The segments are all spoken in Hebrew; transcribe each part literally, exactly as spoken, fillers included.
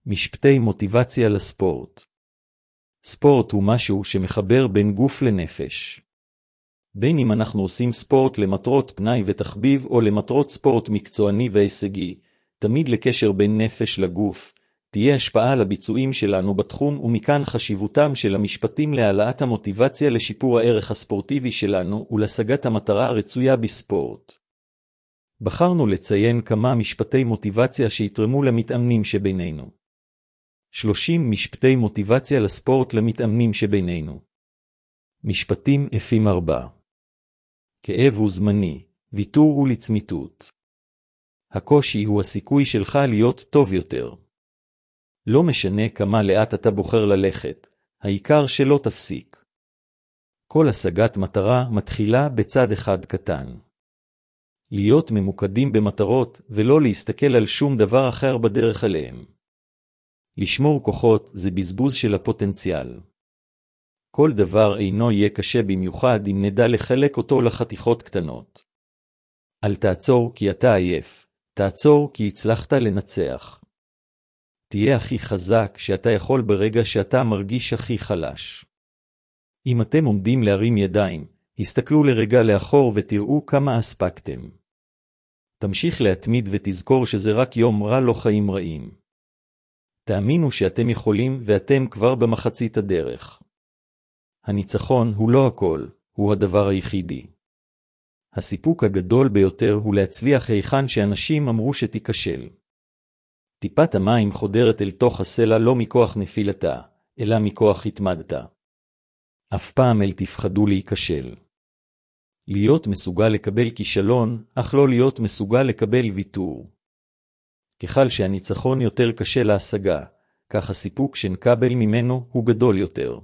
משפטי מוטיבציה לספורט. ספורט הוא משהו שמחבר בין גוף לנפש. בין אם אנחנו עושים ספורט למטרות פנאי ותחביב או למטרות ספורט מקצועני והישגי, תמיד לקשר בין נפש לגוף, תהיה השפעה על הביצועים שלנו בתחום, ומכאן חשיבותם של המשפטים להעלאת המוטיבציה לשיפור הערך הספורטיבי שלנו ולהשגת המטרה הרצויה בספורט. בחרנו לציין כמה משפטי מוטיבציה שיתרמו למתאמנים שבינינו. שלושים משפטי מוטיבציה לספורט למתאמנים שבינינו. משפטים יפים ארבע. כאב הוא זמני, ויתור הוא לצמיתות. הקושי הוא הסיכוי שלך להיות טוב יותר. לא משנה כמה לאט אתה בוחר ללכת, העיקר שלא תפסיק. כל השגת מטרה מתחילה בצד אחד קטן. להיות ממוקדים במטרות ולא להסתכל על שום דבר אחר בדרך עליהם. לשמור כוחות זה בזבוז של הפוטנציאל. כל דבר אינו יהיה קשה במיוחד אם נדע לחלק אותו לחתיכות קטנות. אל תעצור כי אתה עייף, תעצור כי הצלחת לנצח. תהיה הכי חזק שאתה יכול ברגע שאתה מרגיש הכי חלש. אם אתם עומדים להרים ידיים, הסתכלו לרגע לאחור ותראו כמה הספקתם. תמשיך להתמיד ותזכור שזה רק יום רע, לא חיים רעים. תאמינו שאתם יכולים ואתם כבר במחצית הדרך. הניצחון הוא לא הכל, הוא הדבר היחידי. הסיפוק הגדול ביותר הוא להצליח היכן שאנשים אמרו שתיכשל. טיפת המים חודרת אל תוך הסלע לא מכוח נפילתה, אלא מכוח התמדתה. אף פעם אל תפחדו להיכשל. להיות מסוגל לקבל כישלון, אך לא להיות מסוגל לקבל ויתור. ככל שהניצחון יותר קשה להשגה, כך הסיפוק שנקבל ממנו הוא גדול יותר.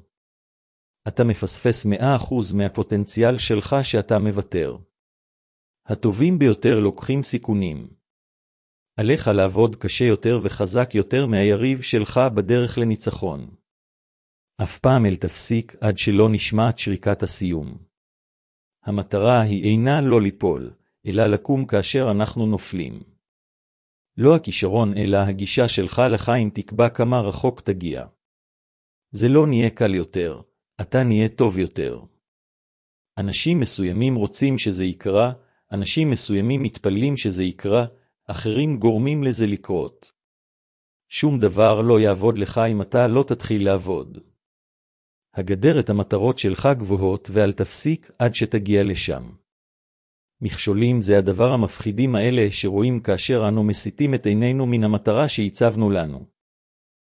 אתה מפספס מאה אחוז מהפוטנציאל שלך שאתה מוותר. הטובים ביותר לוקחים סיכונים. עליך לעבוד קשה יותר וחזק יותר מהיריב שלך בדרך לניצחון. אף פעם אל תפסיק עד שלא נשמעת שריקת הסיום. המטרה היא אינה לא ליפול, אלא לקום כאשר אנחנו נופלים. לא הכישרון אלא הגישה שלך לחיים תקבע כמה רחוק תגיע. זה לא נהיה קל יותר, אתה נהיה טוב יותר. אנשים מסוימים רוצים שזה יקרה, אנשים מסוימים מתפללים שזה יקרה, אחרים גורמים לזה לקרות. שום דבר לא יעבוד לך אם אתה לא תתחיל לעבוד. הגדר את המטרות שלך גבוהות ואל תפסיק עד שתגיע לשם. מכשולים זה הדבר המפחידים האלה שרואים כאשר אנו מסיטים את עינינו מן המטרה שהצבנו לנו.